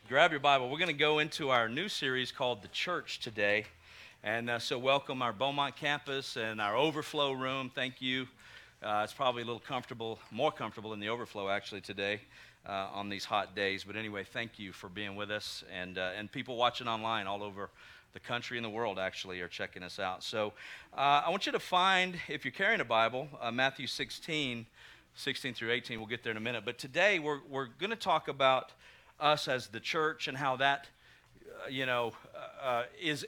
Grab your Bible. We're going to go into our new series called The Church today. And so welcome our Beaumont campus and our overflow room. Thank you. It's probably a little comfortable, more comfortable in the overflow actually today on these hot days. But anyway, thank you for being with us. And people watching online all over the country and the world actually are checking us out. So I want you to find, if you're carrying a Bible, Matthew 16 through 18. We'll get there in a minute. But today we're going to talk about us as the church and how that, is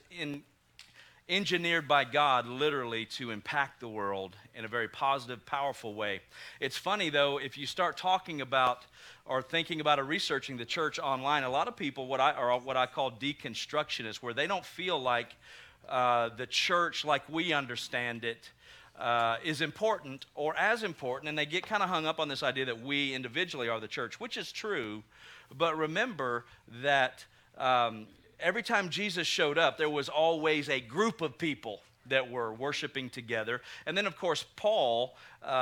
engineered by God literally to impact the world in a very positive, powerful way. It's funny though, if you start talking about or thinking about or researching the church online, a lot of people what I call deconstructionists, where they don't feel like the church like we understand it is important or as important, and they get kind of hung up on this idea that we individually are the church, which is true. But remember that every time Jesus showed up, there was always a group of people that were worshiping together. And then, of course, Paul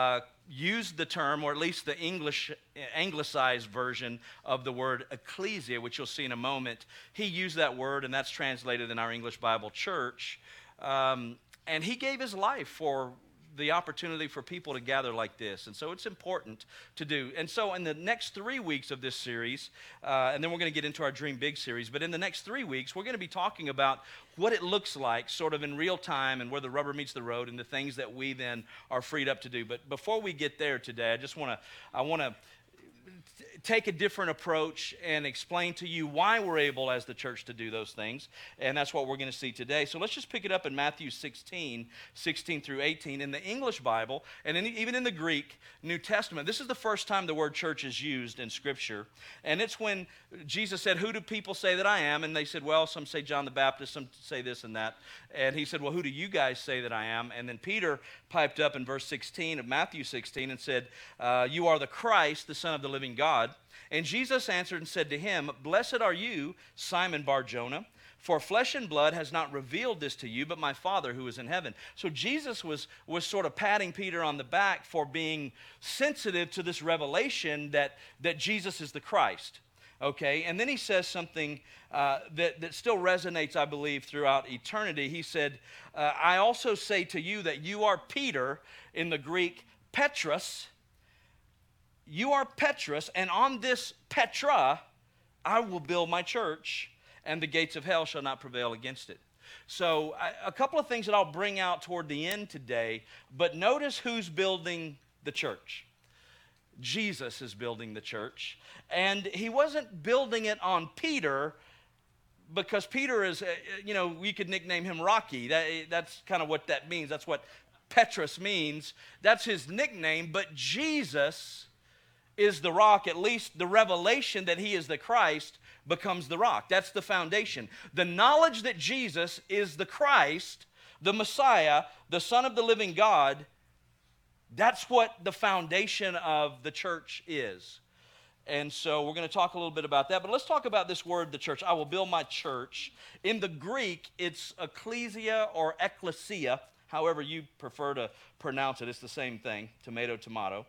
used the term, or at least the anglicized version of the word ecclesia, which you'll see in a moment. He used that word, and that's translated in our English Bible, church. And he gave his life for the opportunity for people to gather like this. And so it's important to do. And so in the next 3 weeks of this series, and then we're going to get into our Dream Big series, but in the next 3 weeks, we're going to be talking about what it looks like sort of in real time and where the rubber meets the road and the things that we then are freed up to do. But before we get there today, I want to take a different approach and explain to you why we're able as the church to do those things. And that's what we're going to see today. So let's just pick it up in Matthew 16 through 18. In the English Bible, and even in the Greek New Testament, this is the first time the word church is used in Scripture. And it's when Jesus said, "Who do people say that I am?" And they said, "Well, some say John the Baptist, some say this and that." And he said, "Well, who do you guys say that I am?" And then Peter piped up in verse 16 of Matthew 16 and said, "You are the Christ, the Son of the living God." And Jesus answered and said to him, "Blessed are you, Simon Bar-Jonah, for flesh and blood has not revealed this to you, but my Father who is in heaven." So Jesus was sort of patting Peter on the back for being sensitive to this revelation that Jesus is the Christ. Okay, and then he says something that still resonates, I believe, throughout eternity. He said, "I also say to you that you are Peter," in the Greek, Petros. "You are Petrus, and on this Petra I will build my church, and the gates of hell shall not prevail against it." So a couple of things that I'll bring out toward the end today, but notice who's building the church. Jesus is building the church, and he wasn't building it on Peter because Peter is, we could nickname him Rocky. That's kind of what that means. That's what Petrus means. That's his nickname, but Jesus is the rock. At least the revelation that he is the Christ becomes the rock. That's the foundation. The knowledge that Jesus is the Christ, the Messiah, the Son of the living God, that's what the foundation of the church is. And so we're going to talk a little bit about that. But let's talk about this word, the church. I will build my church. In the Greek, it's ecclesia or ecclesia, however you prefer to pronounce it. It's the same thing, tomato, tomato.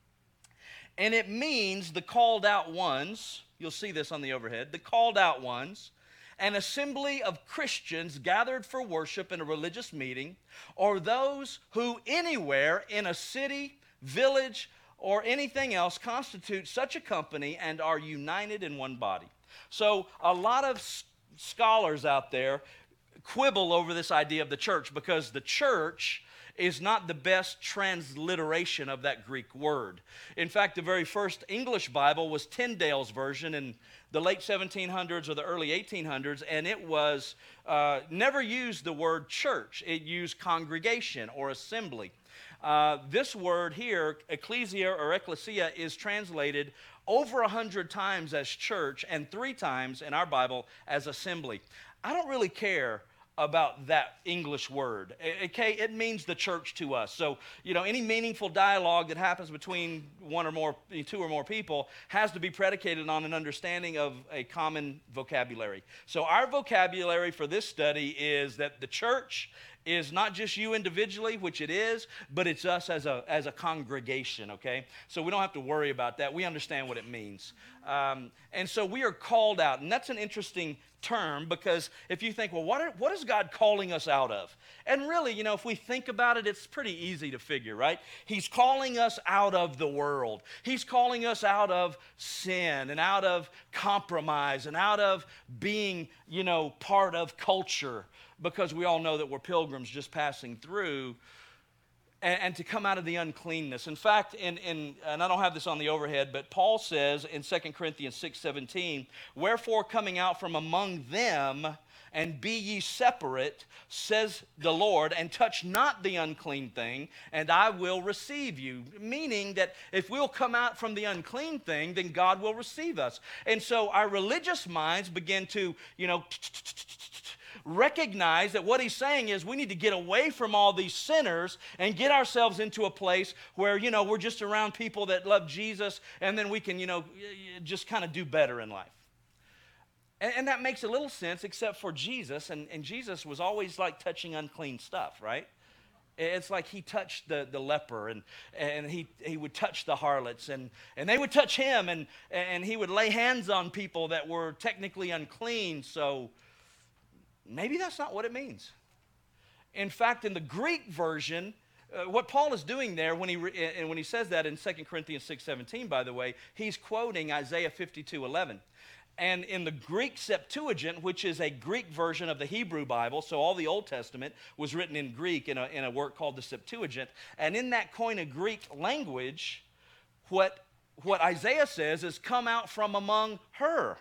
And it means the called out ones. You'll see this on the overhead. The called out ones, an assembly of Christians gathered for worship in a religious meeting, or those who anywhere in a city, village, or anything else constitute such a company and are united in one body. So a lot of scholars out there quibble over this idea of the church because the church is not the best transliteration of that Greek word. In fact, the very first English Bible was Tyndale's version in the late 1700s or the early 1800s, and it was never used the word church. It used congregation or assembly. This word here, ecclesia or ecclesia, is translated over 100 times as church and 3 times in our Bible as assembly. I don't really care about that English word. Okay, it means the church to us. So, any meaningful dialogue that happens between two or more people has to be predicated on an understanding of a common vocabulary. So our vocabulary for this study is that the church is not just you individually, which it is, but it's us as a congregation, okay? So we don't have to worry about that. We understand what it means. And so we are called out, and that's an interesting term, because if you think, well, what is God calling us out of? And really, if we think about it, it's pretty easy to figure, right? He's calling us out of the world. He's calling us out of sin and out of compromise and out of being, part of culture, because we all know that we're pilgrims just passing through. And to come out of the uncleanness. In fact, and I don't have this on the overhead, but Paul says in 2 Corinthians 6:17, wherefore coming out from among them, and be ye separate, says the Lord, and touch not the unclean thing, and I will receive you. Meaning that if we'll come out from the unclean thing, then God will receive us. And so our religious minds begin to, recognize that what he's saying is we need to get away from all these sinners and get ourselves into a place where, we're just around people that love Jesus, and then we can, just kind of do better in life. And that makes a little sense, except for Jesus, and Jesus was always like touching unclean stuff, right? It's like he touched the leper, and he would touch the harlots, and they would touch him, and he would lay hands on people that were technically unclean. So maybe that's not what it means. In fact, in the Greek version, what Paul is doing there when he says that in 2 Corinthians 6:17, by the way, he's quoting Isaiah 52:11. And in the Greek Septuagint, which is a Greek version of the Hebrew Bible, so all the Old Testament was written in Greek in a work called the Septuagint. And in that Koine Greek language, what Isaiah says is come out from among her.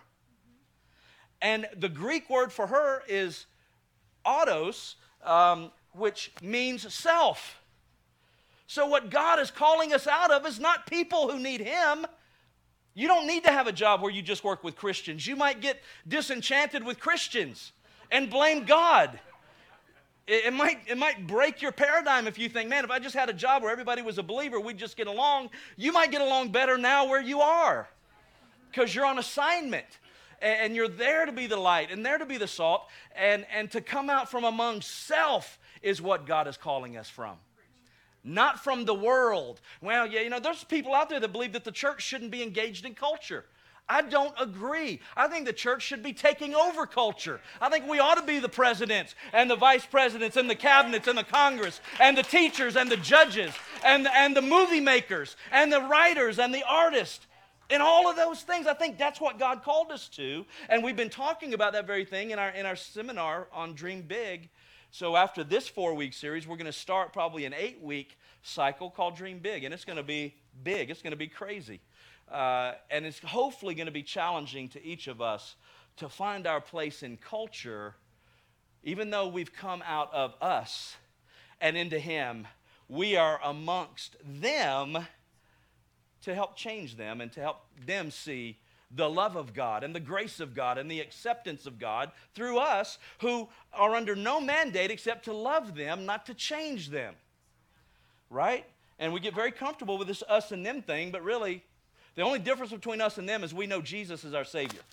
And the Greek word for her is autos, which means self. So what God is calling us out of is not people who need him. You don't need to have a job where you just work with Christians. You might get disenchanted with Christians and blame God. It might break your paradigm if you think, man, if I just had a job where everybody was a believer, we'd just get along. You might get along better now where you are because you're on assignment. And you're there to be the light and there to be the salt. And to come out from among self is what God is calling us from. Not from the world. Well, yeah, there's people out there that believe that the church shouldn't be engaged in culture. I don't agree. I think the church should be taking over culture. I think we ought to be the presidents and the vice presidents and the cabinets and the Congress and the teachers and the judges and the movie makers and the writers and the artists. And all of those things, I think that's what God called us to. And we've been talking about that very thing in our seminar on Dream Big. So after this 4-week series, we're going to start probably an 8-week cycle called Dream Big. And it's going to be big. It's going to be crazy. And it's hopefully going to be challenging to each of us to find our place in culture. Even though we've come out of us and into him, we are amongst them to help change them and to help them see the love of God and the grace of God and the acceptance of God through us who are under no mandate except to love them, not to change them. Right? And we get very comfortable with this us and them thing, but really the only difference between us and them is we know Jesus is our Savior.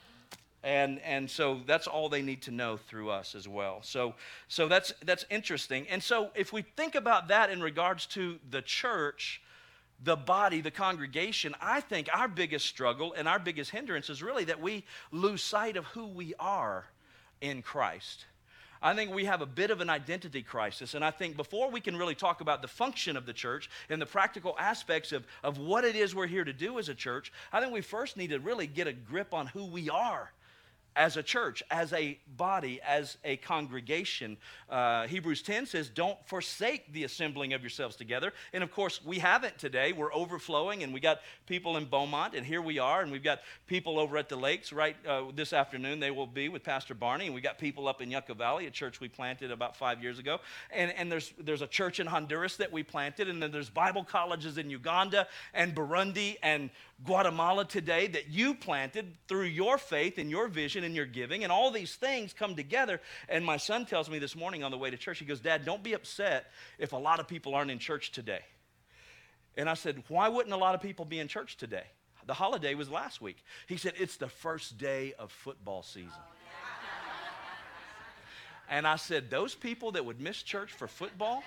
And so that's all they need to know through us as well. So that's interesting. And so if we think about that in regards to the church, the body, the congregation, I think our biggest struggle and our biggest hindrance is really that we lose sight of who we are in Christ. I think we have a bit of an identity crisis, and I think before we can really talk about the function of the church and the practical aspects of what it is we're here to do as a church, I think we first need to really get a grip on who we are as a church, as a body, as a congregation. Hebrews 10 says, don't forsake the assembling of yourselves together. And of course, we haven't today. We're overflowing, and we got people in Beaumont, and here we are, and we've got people over at the lakes right this afternoon. They will be with Pastor Barney, and we got people up in Yucca Valley, a church we planted about 5 years ago. And there's a church in Honduras that we planted, and then there's Bible colleges in Uganda and Burundi and Guatemala today that you planted through your faith and your vision and your giving, and all these things come together. And my son tells me this morning on the way to church, he goes, Dad, don't be upset if a lot of people aren't in church today. And I said, why wouldn't a lot of people be in church today? The holiday was last week. He said, it's the first day of football season. And I said, those people that would miss church for football?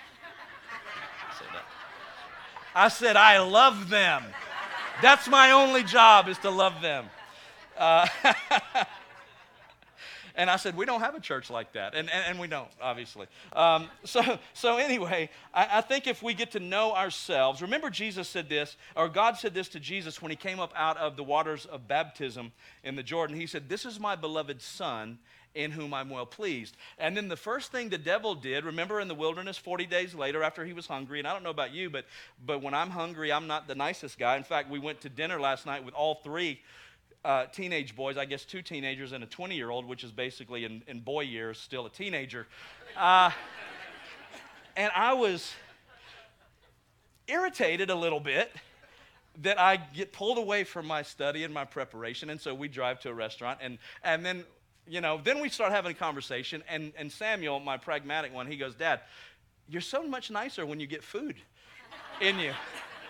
I said, I love them. That's my only job, is to love them. And I said, we don't have a church like that. And we don't, obviously. So anyway, I think if we get to know ourselves, remember Jesus said this, or God said this to Jesus when he came up out of the waters of baptism in the Jordan. He said, this is my beloved Son, in whom I'm well pleased. And then the first thing the devil did, remember in the wilderness 40 days later after he was hungry, and I don't know about you, but when I'm hungry, I'm not the nicest guy. In fact, we went to dinner last night with all three teenage boys, I guess 2 teenagers and a 20-year-old, which is basically in boy years still a teenager. And I was irritated a little bit that I get pulled away from my study and my preparation, and so we drive to a restaurant, and then, then we start having a conversation, and Samuel, my pragmatic one, he goes, Dad, you're so much nicer when you get food in you.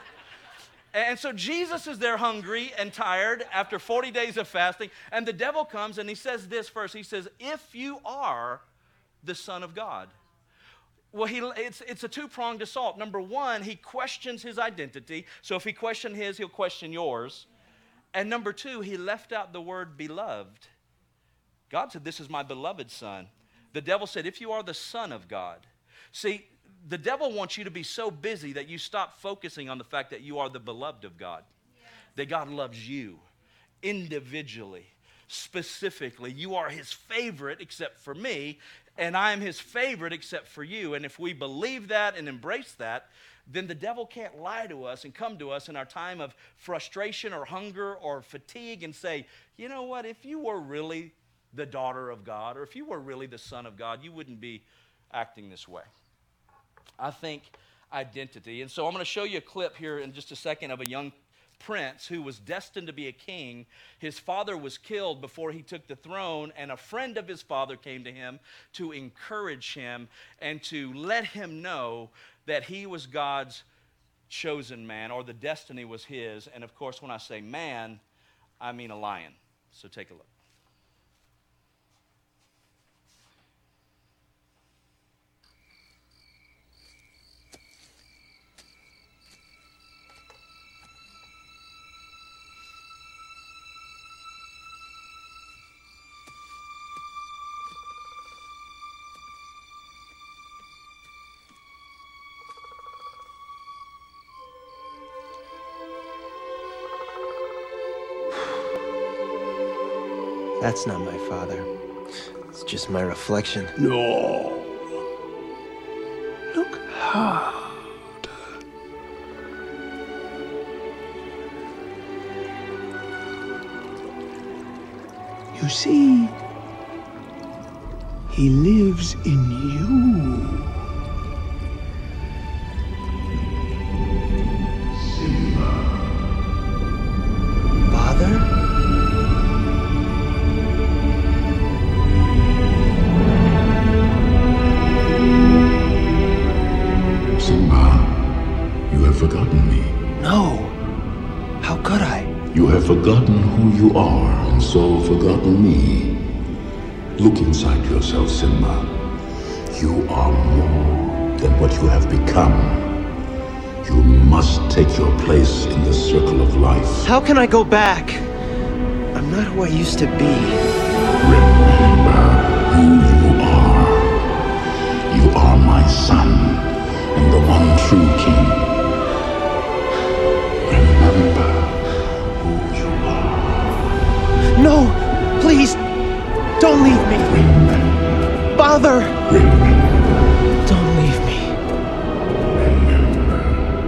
And so Jesus is there hungry and tired after 40 days of fasting, and the devil comes and he says this first. He says, if you are the Son of God. Well, it's a two-pronged assault. Number one, he questions his identity. So if he questioned his, he'll question yours. And number two, he left out the word beloved. God said, this is my beloved Son. The devil said, if you are the Son of God. See, the devil wants you to be so busy that you stop focusing on the fact that you are the beloved of God. Yes. That God loves you individually, specifically. You are his favorite except for me, and I am his favorite except for you. And if we believe that and embrace that, then the devil can't lie to us and come to us in our time of frustration or hunger or fatigue and say, you know what, if you were really the daughter of God, or if you were really the Son of God, you wouldn't be acting this way. I think identity. And so I'm going to show you a clip here in just a second of a young prince who was destined to be a king. His father was killed before he took the throne, and a friend of his father came to him to encourage him and to let him know that he was God's chosen man, or the destiny was his. And of course, when I say man, I mean a lion. So take a look. That's not my father. It's just my reflection. No. Look harder. You see, he lives in you. Simba. Father? Forgotten me. No. How could I? You have forgotten who you are, and so forgotten me. Look inside yourself, Simba. You are more than what you have become. You must take your place in the circle of life. How can I go back? I'm not who I used to be. Remember who you are. You are my son, and the one true king. Remember who you are. No! Please! Don't leave me! Remember. Father! Remember. Don't leave me. Remember.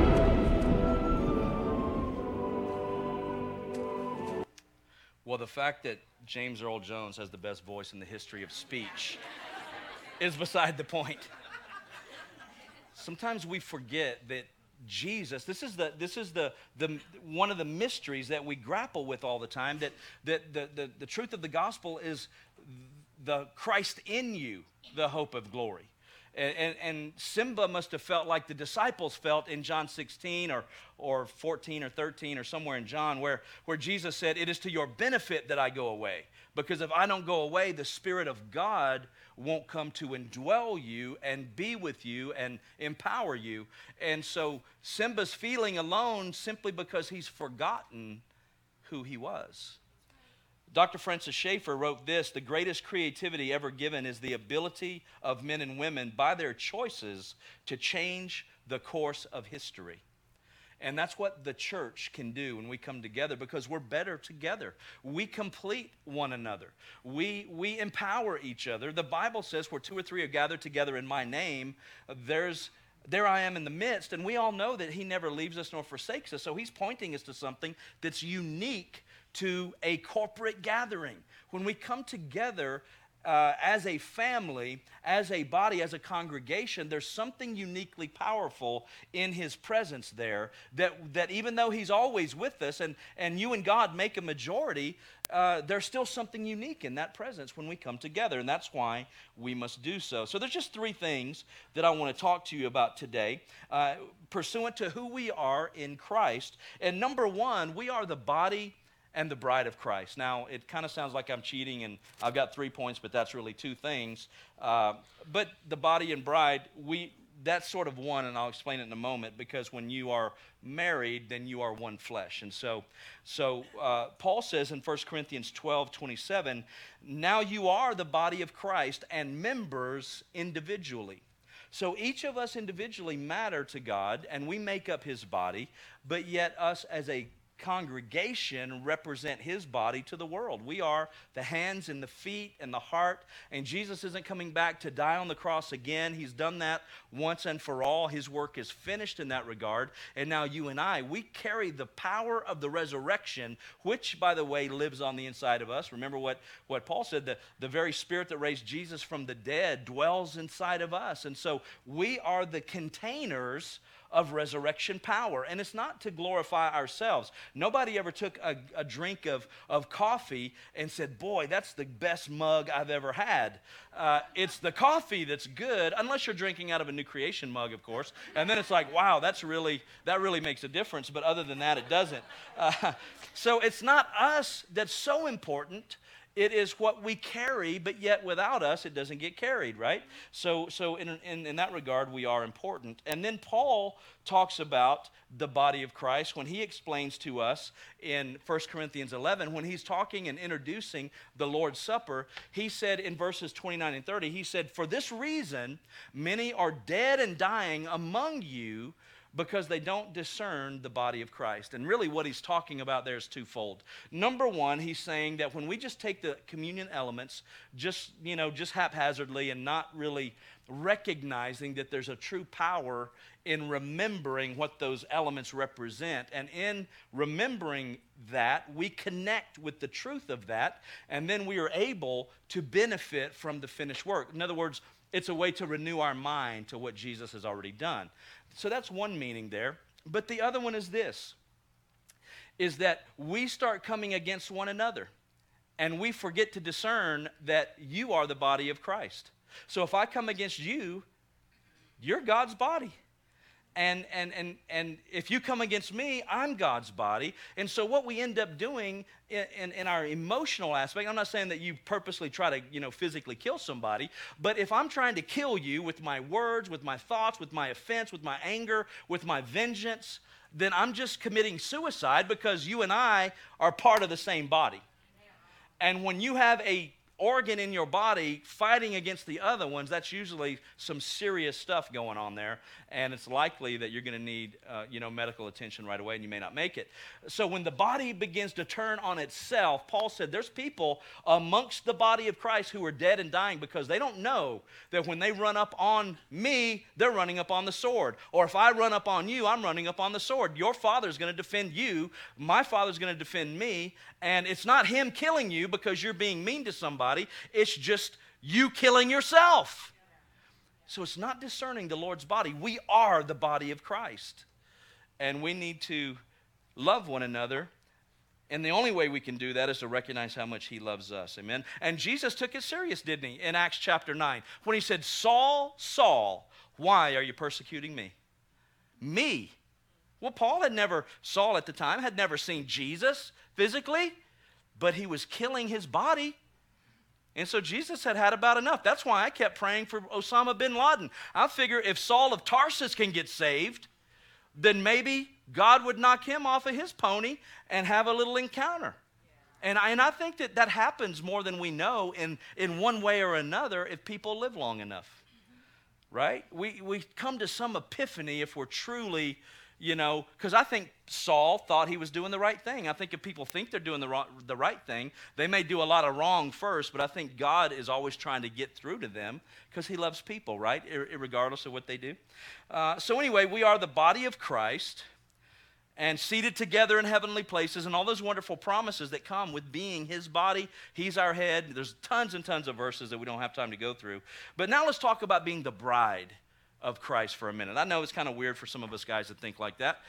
Well, the fact that James Earl Jones has the best voice in the history of speech is beside the point. Sometimes we forget that Jesus, this is the one of the mysteries that we grapple with all the time, that the truth of the gospel is the Christ in you, the hope of glory. And Simba must have felt like the disciples felt in John 16 or 14 or 13 or somewhere in John where Jesus said, "It is to your benefit that I go away. Because if I don't go away, the Spirit of God won't come to indwell you and be with you and empower you." And so Simba's feeling alone simply because he's forgotten who he was. Dr. Francis Schaeffer wrote this: "The greatest creativity ever given is the ability of men and women by their choices to change the course of history." And that's what the church can do when we come together, because we're better together. We complete one another. We empower each other. The Bible says where two or three are gathered together in my name, there I am in the midst. And we all know that he never leaves us nor forsakes us. So he's pointing us to something that's unique to a corporate gathering. When we come together as a family, as a body, as a congregation, there's something uniquely powerful in his presence there that even though he's always with us and you and God make a majority, there's still something unique in that presence when we come together, and that's why we must do so. So there's just three things that I want to talk to you about today, pursuant to who we are in Christ. And number one, we are the body and the bride of Christ. Now, it kind of sounds like I'm cheating, and I've got 3 points, but that's really 2 things. But the body and bride, that's sort of one, and I'll explain it in a moment, because when you are married, then you are one flesh. And so Paul says in 1 Corinthians 12:27, "Now you are the body of Christ and members individually." So each of us individually matter to God, and we make up his body, but yet us as a congregation represent his body to the world. We are the hands and the feet and the heart, and Jesus isn't coming back to die on the cross again. He's done that once and for all. His work is finished in that regard, and now you and I, we carry the power of the resurrection, which, by the way, lives on the inside of us. Remember what Paul said, the very Spirit that raised Jesus from the dead dwells inside of us, and so we are the containers of resurrection power. And it's not to glorify ourselves. Nobody ever took a drink of coffee and said, "Boy, that's the best mug I've ever had." It's the coffee that's good, unless you're drinking out of a New Creation mug, of course. And then it's like, wow, that really makes a difference. But other than that, it doesn't. So it's not us that's so important. It is what we carry, but yet without us, it doesn't get carried, right? So in that regard, we are important. And then Paul talks about the body of Christ when he explains to us in 1 Corinthians 11, when he's talking and introducing the Lord's Supper, he said in verses 29 and 30, he said, "For this reason, many are dead and dying among you, because they don't discern the body of Christ." And really what he's talking about there is twofold. Number one, he's saying that when we just take the communion elements just haphazardly and not really recognizing that there's a true power in remembering what those elements represent, and in remembering that, we connect with the truth of that, and then we are able to benefit from the finished work. In other words, it's a way to renew our mind to what Jesus has already done. So that's one meaning there. But the other one is this, is that we start coming against one another, and we forget to discern that you are the body of Christ. So if I come against you, you're God's body. And if you come against me, I'm God's body. And so what we end up doing in our emotional aspect, I'm not saying that you purposely try to, physically kill somebody, but if I'm trying to kill you with my words, with my thoughts, with my offense, with my anger, with my vengeance, then I'm just committing suicide, because you and I are part of the same body. And when you have a organ in your body fighting against the other ones, that's usually some serious stuff going on there, and it's likely that you're going to need medical attention right away, and you may not make it. So when the body begins to turn on itself, Paul said there's people amongst the body of Christ who are dead and dying because they don't know that when they run up on me, they're running up on the sword. Or if I run up on you, I'm running up on the sword. Your father's going to defend you, my father's going to defend me, and it's not him killing you because you're being mean to somebody. It's just you killing yourself. So it's not discerning the Lord's body. We are the body of Christ. And we need to love one another And the only way we can do that is to recognize how much he loves us. Amen? And Jesus took it serious, didn't he, in Acts chapter 9, when he said, Saul, Saul, why are you persecuting me? Me. Well, Saul at the time had never seen Jesus physically, but he was killing his body. And so Jesus had about enough. That's why I kept praying for Osama bin Laden. I figure if Saul of Tarsus can get saved, then maybe God would knock him off of his pony and have a little encounter. And I think that happens more than we know in one way or another if people live long enough, right? We come to some epiphany if we're truly, because I think Saul thought he was doing the right thing. I think if people think they're doing the right thing, they may do a lot of wrong first, but I think God is always trying to get through to them because he loves people, right, regardless of what they do. So anyway, we are the body of Christ and seated together in heavenly places and all those wonderful promises that come with being his body. He's our head. There's tons and tons of verses that we don't have time to go through. But now let's talk about being the bride of Christ for a minute. I know it's kind of weird for some of us guys to think like that,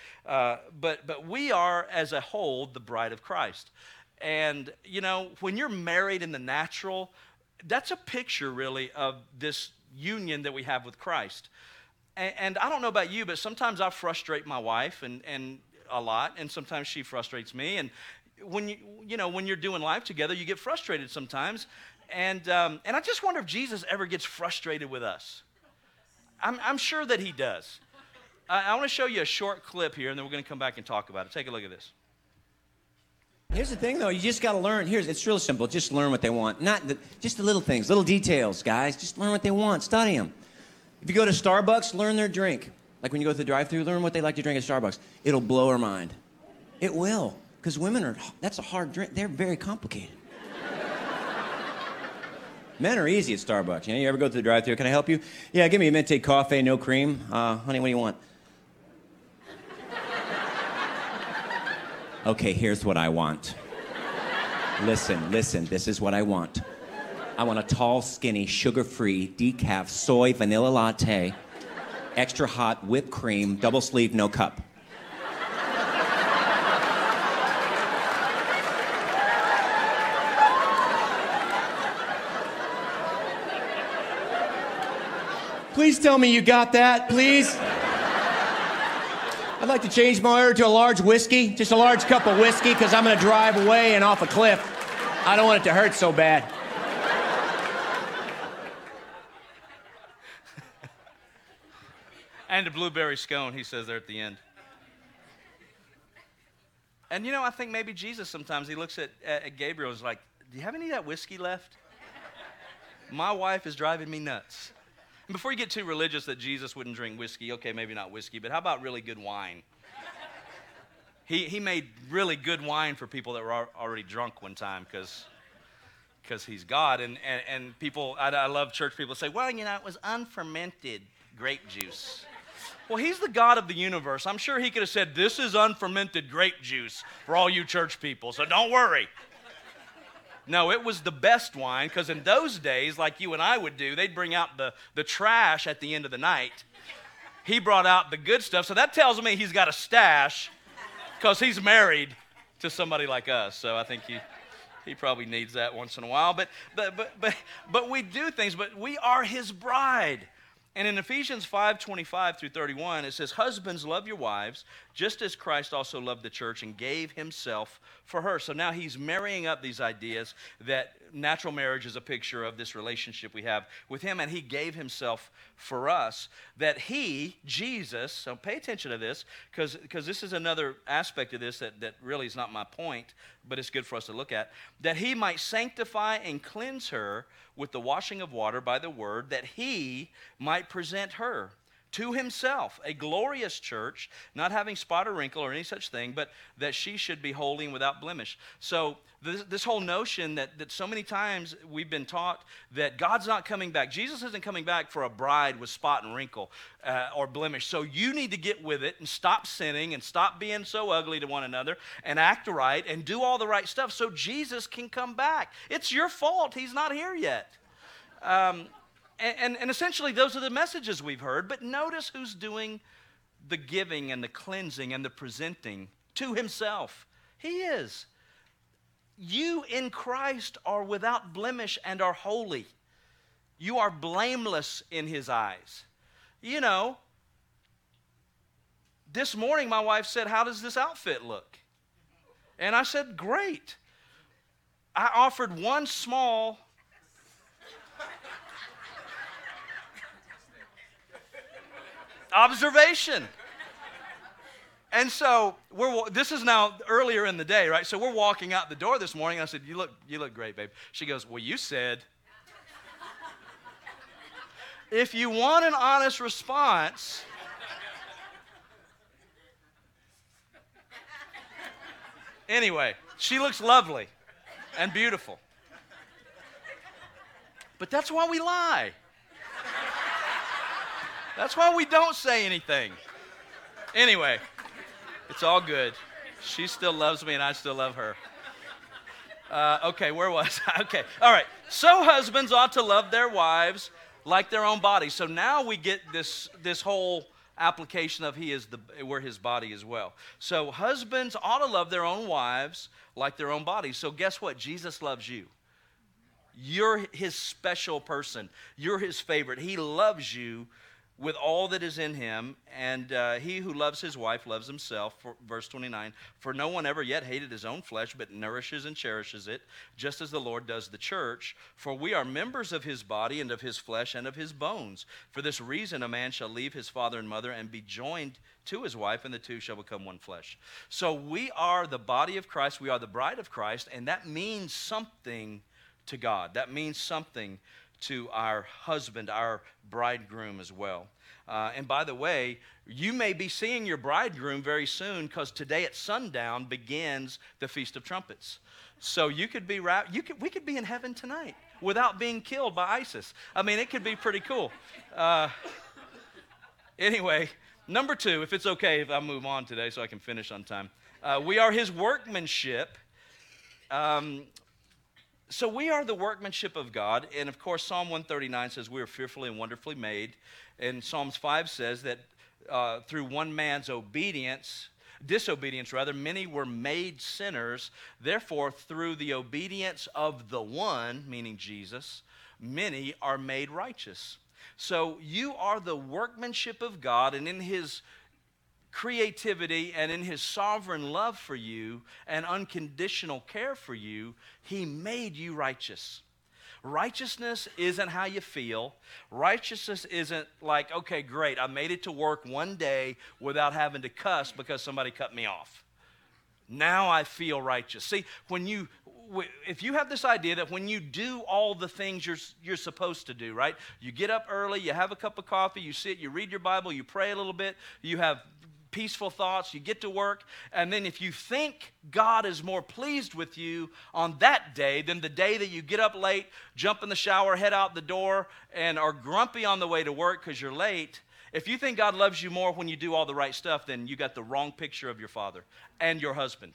but we are, as a whole, the bride of Christ. And, when you're married in the natural, that's a picture, really, of this union that we have with Christ. And I don't know about you, but sometimes I frustrate my wife and a lot, and sometimes she frustrates me. And when you're doing life together, you get frustrated sometimes. And I just wonder if Jesus ever gets frustrated with us. I'm sure that he does. I want to show you a short clip here, and then we're going to come back and talk about it. Take a look at this. Here's the thing, though. You just got to learn. It's real simple. Just learn what they want. Just the little things, little details, guys. Just learn what they want. Study them. If you go to Starbucks, learn their drink. Like when you go to the drive-thru, learn what they like to drink at Starbucks. It'll blow our mind. It will. Because that's a hard drink. They're very complicated. Men are easy at Starbucks. You ever go to the drive-thru? Can I help you? Yeah, give me a Mente coffee, no cream. Honey, what do you want? Okay, here's what I want. Listen, this is what I want. I want a tall, skinny, sugar-free, decaf, soy, vanilla latte, extra hot, whipped cream, double sleeve, no cup. Please tell me you got that, please. I'd like to change my order to a large whiskey, just a large cup of whiskey, because I'm going to drive away and off a cliff. I don't want it to hurt so bad. And a blueberry scone, he says there at the end. And I think maybe Jesus sometimes, he looks at Gabriel and is like, do you have any of that whiskey left? My wife is driving me nuts. And before you get too religious that Jesus wouldn't drink whiskey, okay, maybe not whiskey, but how about really good wine? He made really good wine for people that were already drunk one time because he's God. And people, I love church people say, well, it was unfermented grape juice. Well, he's the God of the universe. I'm sure he could have said, this is unfermented grape juice for all you church people, so don't worry. No, it was the best wine, because in those days, like you and I would do, they'd bring out the trash at the end of the night. He brought out the good stuff, so that tells me he's got a stash, because he's married to somebody like us. So I think he probably needs that once in a while. But we do things, but we are his bride. And in Ephesians 5:25 through 31, it says, husbands, love your wives, just as Christ also loved the church and gave himself for her. So now he's marrying up these ideas that natural marriage is a picture of this relationship we have with him, and he gave himself for us, that he, Jesus, so pay attention to this, because this is another aspect of this that really is not my point, but it's good for us to look at, that he might sanctify and cleanse her with the washing of water by the word, that he might present her to himself, a glorious church, not having spot or wrinkle or any such thing, but that she should be holy and without blemish. So this whole notion that so many times we've been taught that God's not coming back. Jesus isn't coming back for a bride with spot and wrinkle or blemish. So you need to get with it and stop sinning and stop being so ugly to one another and act right and do all the right stuff so Jesus can come back. It's your fault he's not here yet. And essentially, those are the messages we've heard. But notice who's doing the giving and the cleansing and the presenting to himself. He is. you in Christ are without blemish and are holy. You are blameless in his eyes. You know, this morning my wife said, how does this outfit look? And I said, great. I offered one small observation. And so this is now earlier in the day, right? So we're walking out the door this morning. And I said, you look great, babe. She goes, well, you said. If you want an honest response, anyway, she looks lovely and beautiful. But that's why we lie. That's why we don't say anything. Anyway, it's all good. She still loves me and I still love her. Okay, where was I? Okay, all right. So husbands ought to love their wives like their own bodies. So now we get this whole application of we're his body as well. So husbands ought to love their own wives like their own bodies. So guess what? Jesus loves you. You're his special person. You're his favorite. He loves you with all that is in him, and he who loves his wife loves himself, verse 29, for no one ever yet hated his own flesh, but nourishes and cherishes it, just as the Lord does the church. For we are members of his body and of his flesh and of his bones. For this reason a man shall leave his father and mother and be joined to his wife, and the two shall become one flesh. So we are the body of Christ, we are the bride of Christ, and that means something to God. That means something to our husband, our bridegroom as well. And by the way, you may be seeing your bridegroom very soon, because today at sundown begins the Feast of Trumpets. So you could be we could be in heaven tonight without being killed by ISIS. I mean, it could be pretty cool. Anyway, number 2, if it's okay if I move on today so I can finish on time. We are his workmanship. So we are the workmanship of God, and of course Psalm 139 says we are fearfully and wonderfully made, and Psalms 5 says that through one man's disobedience, many were made sinners. Therefore, through the obedience of the one, meaning Jesus, many are made righteous. So you are the workmanship of God, and in his creativity and in his sovereign love for you and unconditional care for you, he made you righteous. Righteousness isn't how you feel. Righteousness isn't like, okay, great, I made it to work one day without having to cuss because somebody cut me off. Now I feel righteous. See, if you have this idea that when you do all the things you're supposed to do, right? You get up early, you have a cup of coffee, you sit, you read your Bible, you pray a little bit, you have peaceful thoughts, you get to work, and then if you think God is more pleased with you on that day than the day that you get up late, jump in the shower, head out the door, and are grumpy on the way to work because you're late, if you think God loves you more when you do all the right stuff, then you got the wrong picture of your father and your husband.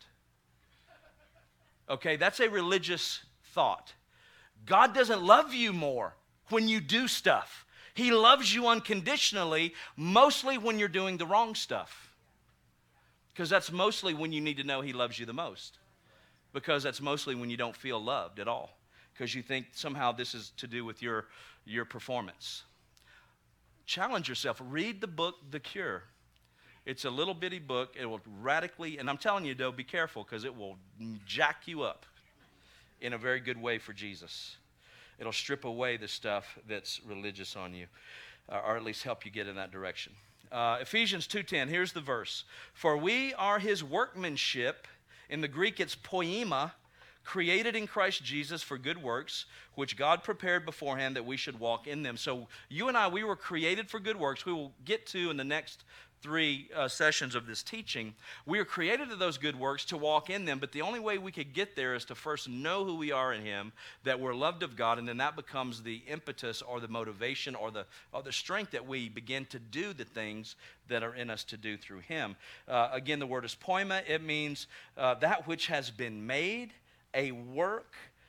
Okay, that's a religious thought. God doesn't love you more when you do stuff. He loves you unconditionally, mostly when you're doing the wrong stuff. Because that's mostly when you need to know he loves you the most. Because that's mostly when you don't feel loved at all. Because you think somehow this is to do with your performance. Challenge yourself. Read the book, The Cure. It's a little bitty book. It will radically, and I'm telling you, though, be careful because it will jack you up in a very good way for Jesus. It'll strip away the stuff that's religious on you, or at least help you get in that direction. Ephesians 2:10, here's the verse. For we are his workmanship, in the Greek it's poema, created in Christ Jesus for good works, which God prepared beforehand that we should walk in them. So you and I, we were created for good works. We will get to in the next 3 sessions of this teaching. We are created to those good works to walk in them, but the only way we could get there is to first know who we are in him, that we're loved of God, and then that becomes the impetus or the motivation or the strength that we begin to do the things that are in us to do through him. Again, the word is poema. It means that which has been made, a work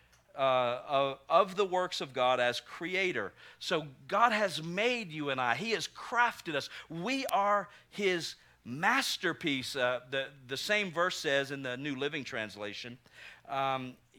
of the works of God as creator. So God has made you and I. He has crafted us. We are his masterpiece. The same verse says in the New Living Translation,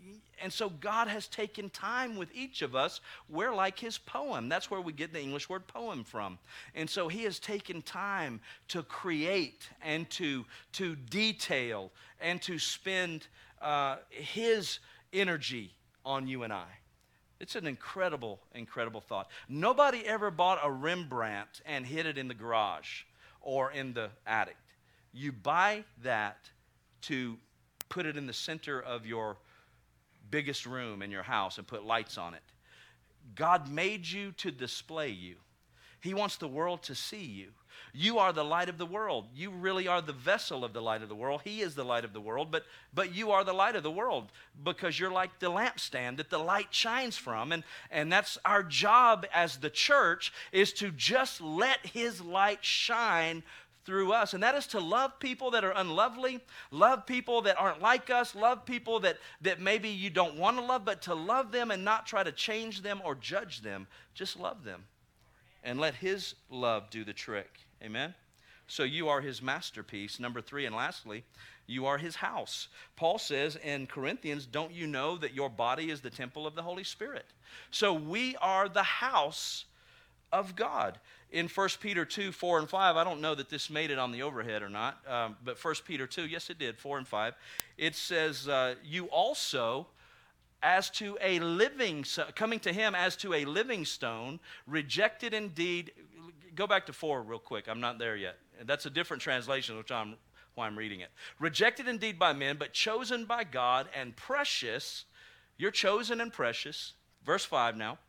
And so God has taken time with each of us. We're like his poem. That's where we get the English word poem from. And so he has taken time to create and to detail and to spend his energy on you and I. It's an incredible, incredible thought. Nobody ever bought a Rembrandt and hid it in the garage or in the attic. You buy that to put it in the center of your biggest room in your house and put lights on it. God made you to display you. He wants the world to see you. You are the light of the world. You really are the vessel of the light of the world. He is the light of the world, but you are the light of the world because you're like the lampstand that the light shines from. And that's our job as the church, is to just let his light shine through us. And that is to love people that are unlovely, love people that aren't like us, love people that maybe you don't want to love, but to love them and not try to change them or judge them. Just love them and let his love do the trick. Amen? So you are his masterpiece. Number 3, and lastly, you are his house. Paul says in Corinthians, don't you know that your body is the temple of the Holy Spirit? So we are the house of God. In 1 Peter 2, 4 and 5, I don't know that this made it on the overhead or not, but 1 Peter 2, yes it did, 4 and 5. It says, you also, as to a living, coming to him as to a living stone, rejected indeed. Go back to 4 real quick, I'm not there yet. That's a different translation, why I'm reading it. Rejected indeed by men, but chosen by God and precious. You're chosen and precious. Verse 5 now.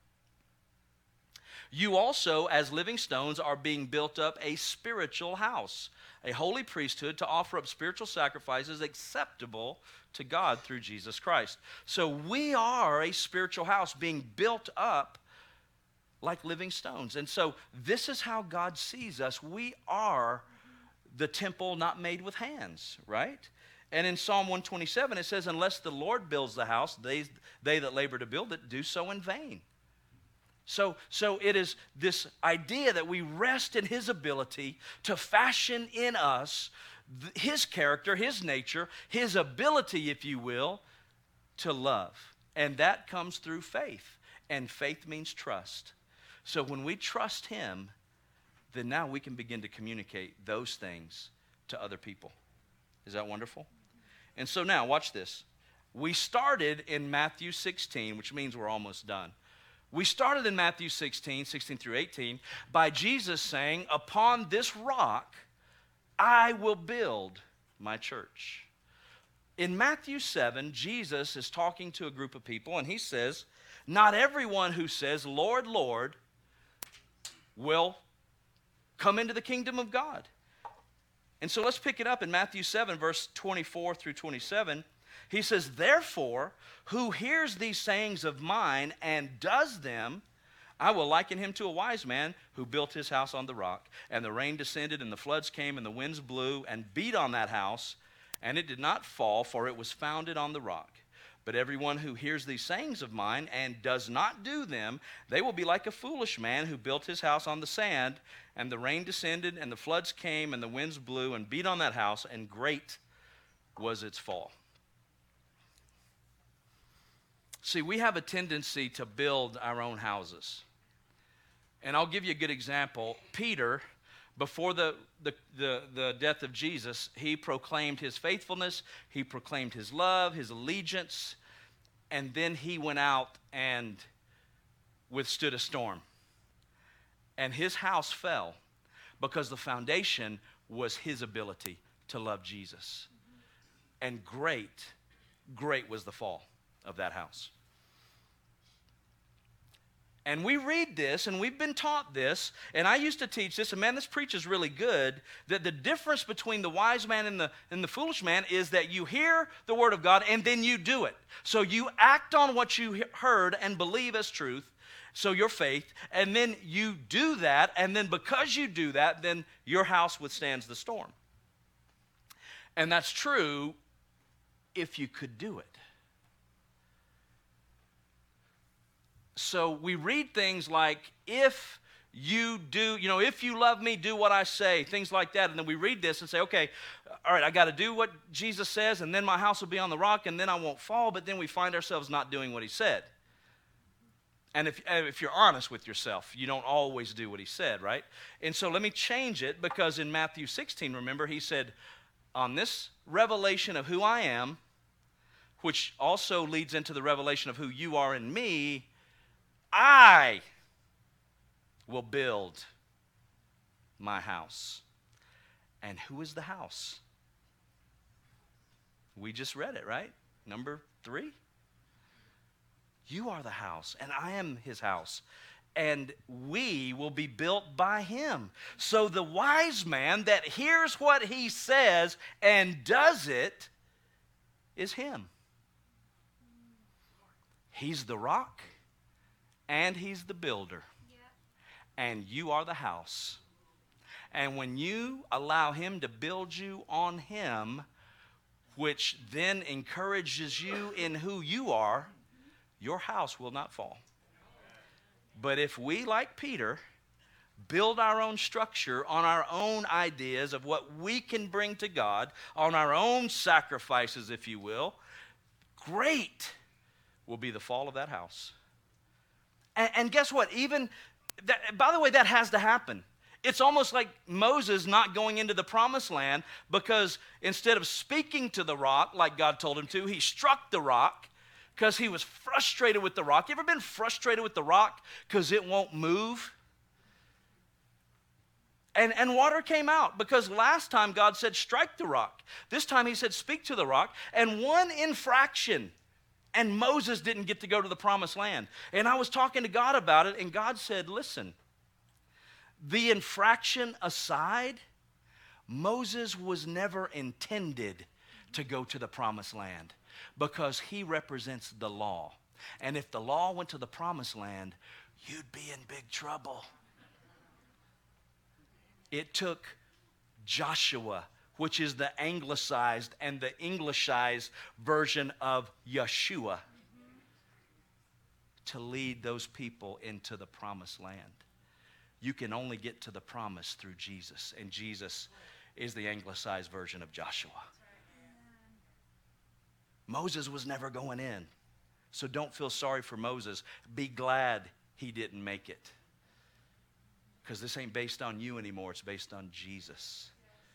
You also, as living stones, are being built up a spiritual house, a holy priesthood, to offer up spiritual sacrifices acceptable to God through Jesus Christ. So we are a spiritual house being built up like living stones. And so this is how God sees us. We are the temple not made with hands, right? And in Psalm 127, it says, unless the Lord builds the house, they that labor to build it do so in vain. So it is this idea that we rest in his ability to fashion in us his character, his nature, his ability, if you will, to love. And that comes through faith. And faith means trust. So when we trust him, then now we can begin to communicate those things to other people. Is that wonderful? And so now, watch this. We started in Matthew 16, which means we're almost done. We started in Matthew 16 through 18, by Jesus saying, upon this rock, I will build my church. In Matthew 7, Jesus is talking to a group of people, and he says, not everyone who says, Lord, Lord, will come into the kingdom of God. And so let's pick it up in Matthew 7, verse 24 through 27. He says, therefore, who hears these sayings of mine and does them, I will liken him to a wise man who built his house on the rock. And the rain descended, and the floods came, and the winds blew and beat on that house, and it did not fall, for it was founded on the rock. But everyone who hears these sayings of mine and does not do them, they will be like a foolish man who built his house on the sand, and the rain descended, and the floods came, and the winds blew and beat on that house, and great was its fall. See, we have a tendency to build our own houses. And I'll give you a good example. Peter, before the death of Jesus, he proclaimed his faithfulness, he proclaimed his love, his allegiance, and then he went out and withstood a storm. And his house fell because the foundation was his ability to love Jesus. And great was the fall of that house. And we read this, and we've been taught this, and I used to teach this, and man, this preaches really good, that the difference between the wise man and the foolish man is that you hear the word of God, and then you do it. So you act on what you heard and believe as truth, so your faith, and then you do that, and then because you do that, then your house withstands the storm. And that's true if you could do it. So we read things like, if you do, if you love me, do what I say, things like that. And then we read this and say, okay, all right, I got to do what Jesus says, and then my house will be on the rock, and then I won't fall. But then we find ourselves not doing what he said. And if you're honest with yourself, you don't always do what he said, right? And so let me change it, because in Matthew 16, remember, he said, on this revelation of who I am, which also leads into the revelation of who you are in me, I will build my house. And who is the house? We just read it, right? Number 3. You are the house, and I am his house, and we will be built by him. So the wise man that hears what he says and does it is him. He's the rock, and he's the builder, and you are the house. And when you allow him to build you on him, which then encourages you in who you are, your house will not fall. But if we, like Peter, build our own structure on our own ideas of what we can bring to God, on our own sacrifices, if you will, great will be the fall of that house. And guess what? Even that, by the way, that has to happen. It's almost like Moses not going into the promised land, because instead of speaking to the rock like God told him to, he struck the rock because he was frustrated with the rock. You ever been frustrated with the rock because it won't move? And water came out, because last time God said strike the rock. This time he said speak to the rock. And one infraction, and Moses didn't get to go to the promised land. And I was talking to God about it, and God said, listen, the infraction aside, Moses was never intended to go to the promised land, because he represents the law. And if the law went to the promised land, you'd be in big trouble. It took Joshua, which is the anglicized and the Englishized version of Yeshua, to lead those people into the promised land. You can only get to the promise through Jesus, and Jesus is the anglicized version of Joshua. Moses was never going in, so don't feel sorry for Moses. Be glad he didn't make it, because this ain't based on you anymore. It's based on Jesus.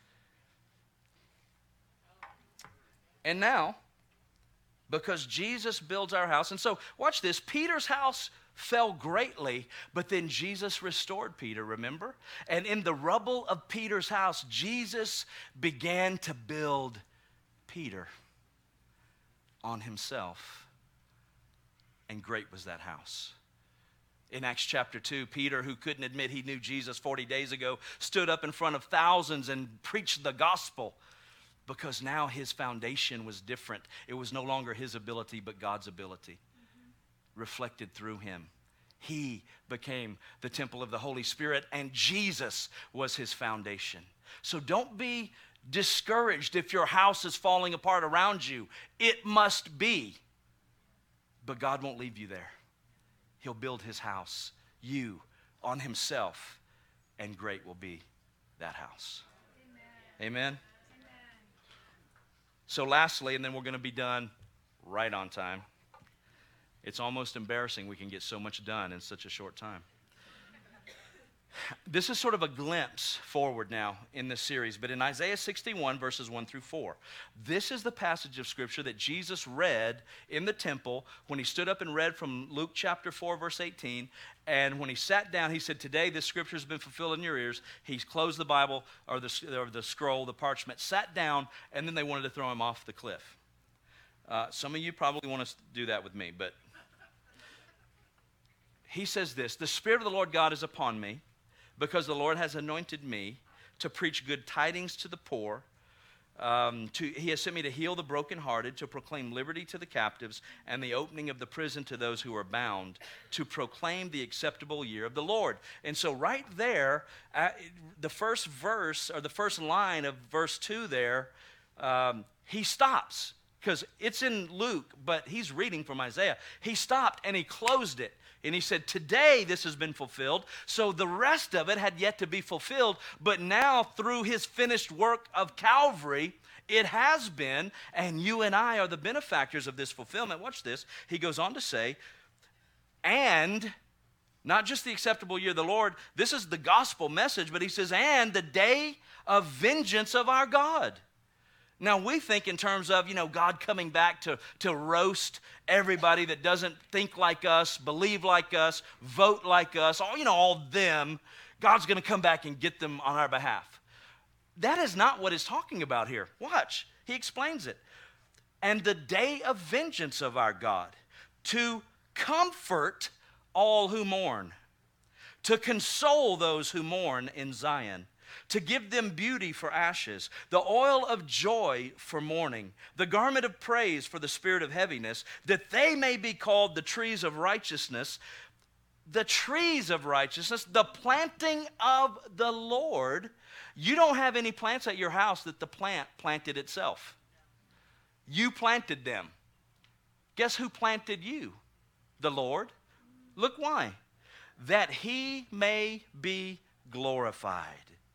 And now, because Jesus builds our house, and so watch this, Peter's house fell greatly, but then Jesus restored Peter, remember? And in the rubble of Peter's house, Jesus began to build Peter on himself, and great was that house. In Acts chapter 2, Peter, who couldn't admit he knew Jesus 40 days ago, stood up in front of thousands and preached the gospel, because now his foundation was different. It was no longer his ability, but God's ability reflected through him. He became the temple of the Holy Spirit, and Jesus was his foundation. So don't be discouraged if your house is falling apart around you. It must be. But God won't leave you there. He'll build his house, you, on himself, and great will be that house. Amen? Amen? So lastly, and then we're going to be done right on time. It's almost embarrassing we can get so much done in such a short time. This is sort of a glimpse forward now in this series, but in Isaiah 61, verses 1 through 4, this is the passage of Scripture that Jesus read in the temple when he stood up and read from Luke chapter 4, verse 18, and when he sat down, he said, today this Scripture has been fulfilled in your ears. He closed the Bible, or the scroll, the parchment, sat down, and then they wanted to throw him off the cliff. Some of you probably want to do that with me, but he says this, the Spirit of the Lord God is upon me, because the Lord has anointed me to preach good tidings to the poor. He has sent me to heal the brokenhearted, to proclaim liberty to the captives, and the opening of the prison to those who are bound, to proclaim the acceptable year of the Lord. And so right there, the first verse, or the first line of verse 2 there, he stops. because it's in Luke, but he's reading from Isaiah. He stopped and he closed it. And he said, today this has been fulfilled. So the rest of it had yet to be fulfilled. But now through his finished work of Calvary, it has been. And you and I are the benefactors of this fulfillment. Watch this. He goes on to say, and not just the acceptable year of the Lord. This is the gospel message. But he says, and the day of vengeance of our God. Now, we think in terms of, God coming back to roast everybody that doesn't think like us, believe like us, vote like us, all them. God's going to come back and get them on our behalf. That is not what he's talking about here. Watch. He explains it. And the day of vengeance of our God, to comfort all who mourn, to console those who mourn in Zion, to give them beauty for ashes, the oil of joy for mourning, the garment of praise for the spirit of heaviness, that they may be called the trees of righteousness, the planting of the Lord. You don't have any plants at your house that the plant planted itself. You planted them. Guess who planted you? The Lord. Look why. That he may be glorified.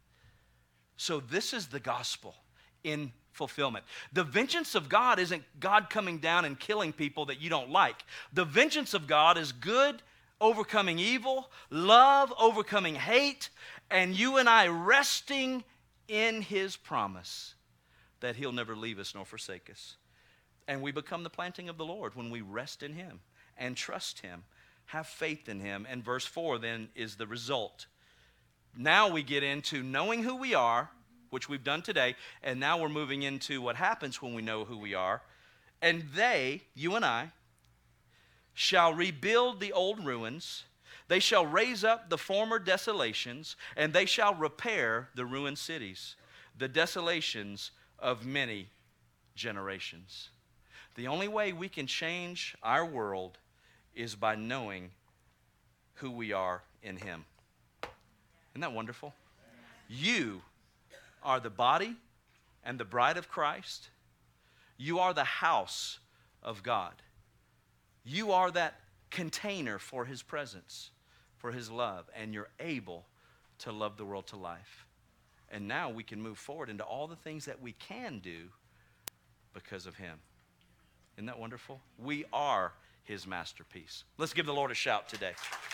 So this is the gospel in fulfillment. The vengeance of God isn't God coming down and killing people that you don't like. The vengeance of God is good overcoming evil, love overcoming hate, and you and I resting in his promise that he'll never leave us nor forsake us. And we become the planting of the Lord when we rest in him and trust him, have faith in him. And verse 4 then is the result. Now we get into knowing who we are, which we've done today, and now we're moving into what happens when we know who we are. And they, you and I, shall rebuild the old ruins. They shall raise up the former desolations, and they shall repair the ruined cities, the desolations of many generations. The only way we can change our world is by knowing who we are in him. Isn't that wonderful? You are the body and the bride of Christ. You are the house of God. You are that container for his presence, for his love, and you're able to love the world to life. And now we can move forward into all the things that we can do because of him. Isn't that wonderful? We are his masterpiece. Let's give the Lord a shout today.